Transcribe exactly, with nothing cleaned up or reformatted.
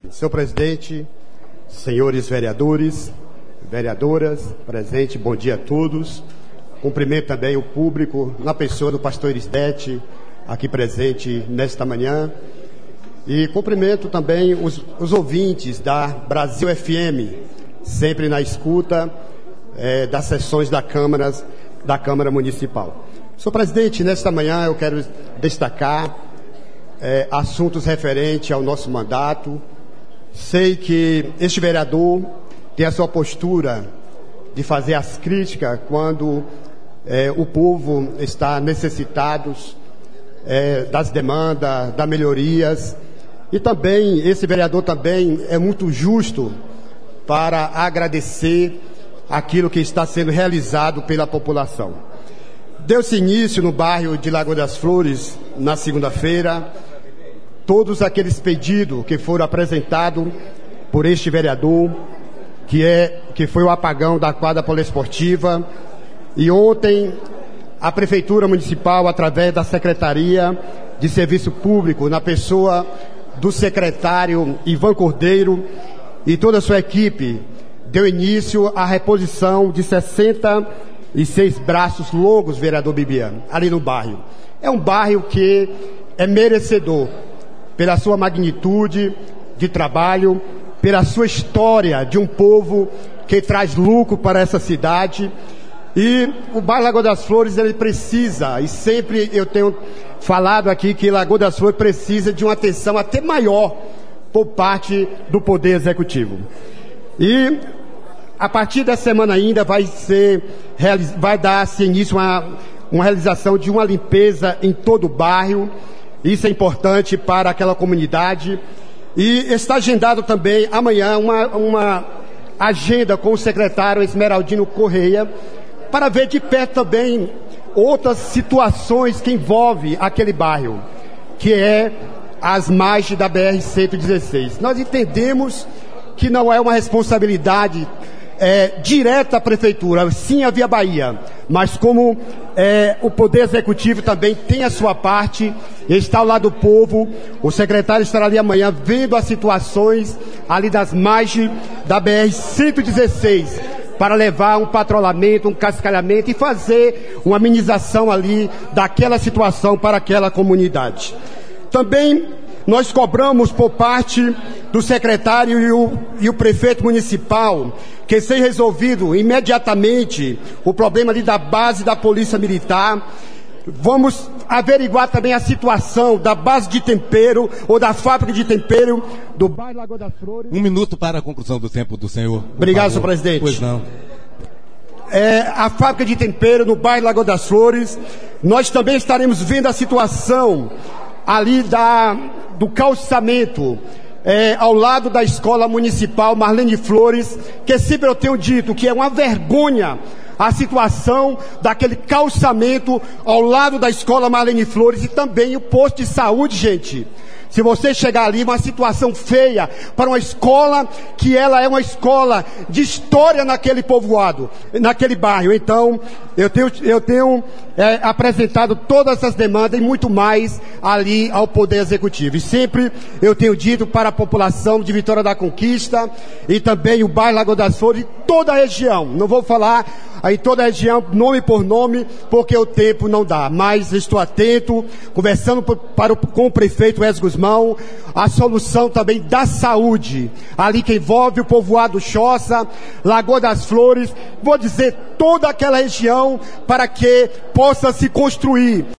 Senhor presidente, senhores vereadores, vereadoras, presente, bom dia a todos. Cumprimento também o público, na pessoa do pastor Irisdete, aqui presente nesta manhã. E cumprimento também os, os ouvintes da Brasil F M, sempre na escuta é, das sessões da Câmara, da Câmara Municipal. Senhor presidente, nesta manhã eu quero destacar é, assuntos referentes ao nosso mandato. Sei que este vereador tem a sua postura de fazer as críticas quando é, o povo está necessitado é, das demandas, das melhorias. E também, esse vereador também é muito justo para agradecer aquilo que está sendo realizado pela população. Deu-se início no bairro de Lagoa das Flores, na segunda-feira, todos aqueles pedidos que foram apresentados por este vereador, que, é, que foi o apagão da quadra poliesportiva. E ontem, a Prefeitura Municipal, através da Secretaria de Serviço Público, na pessoa do secretário Ivan Cordeiro e toda a sua equipe, deu início à reposição de sessenta e seis braços longos, vereador Bibiano, ali no bairro. É um bairro que é merecedor pela sua magnitude de trabalho, pela sua história de um povo que traz lucro para essa cidade. E o bairro Lagoa das Flores, ele precisa, e sempre eu tenho falado aqui que Lagoa das Flores precisa de uma atenção até maior por parte do Poder Executivo. E a partir da semana ainda vai ser, vai dar-se início a uma, uma realização de uma limpeza em todo o bairro. Isso é importante para aquela comunidade. E está agendado também amanhã uma, uma agenda com o secretário Esmeraldino Correia para ver de perto também outras situações que envolvem aquele bairro, que é as margens da B R cento e dezesseis. Nós entendemos que não é uma responsabilidade é, direta à Prefeitura, sim a Via Bahia, mas como é, o Poder Executivo também tem a sua parte, está ao lado do povo, o secretário estará ali amanhã vendo as situações ali das margens da B R cento e dezesseis, para levar um patrulhamento, um cascalhamento e fazer uma amenização ali daquela situação para aquela comunidade. Também nós cobramos por parte do secretário e o, e o prefeito municipal que seja resolvido imediatamente o problema ali da base da Polícia Militar. Vamos averiguar também a situação da base de tempero ou da fábrica de tempero do bairro Lagoa das Flores. Um minuto para a conclusão do tempo do senhor. Obrigado, senhor presidente. Pois não. É, a fábrica de tempero no bairro Lagoa das Flores. Nós também estaremos vendo a situação ali da, do calçamento é, ao lado da Escola Municipal Marlene Flores, que sempre eu tenho dito que é uma vergonha a situação daquele calçamento ao lado da Escola Marlene Flores e também o posto de saúde, gente. Se você chegar ali, uma situação feia para uma escola que ela é uma escola de história naquele povoado, naquele bairro. Então, eu tenho, eu tenho é, apresentado todas essas demandas e muito mais ali ao Poder Executivo. E sempre eu tenho dito para a população de Vitória da Conquista e também o bairro Lagoa das Flores e toda a região. Não vou falar aí toda a região, nome por nome, porque o tempo não dá. Mas estou atento, conversando por, para o, com o prefeito Wes Guzmão, a solução também da saúde, ali que envolve o povoado Choça, Lagoa das Flores, vou dizer, toda aquela região, para que possa se construir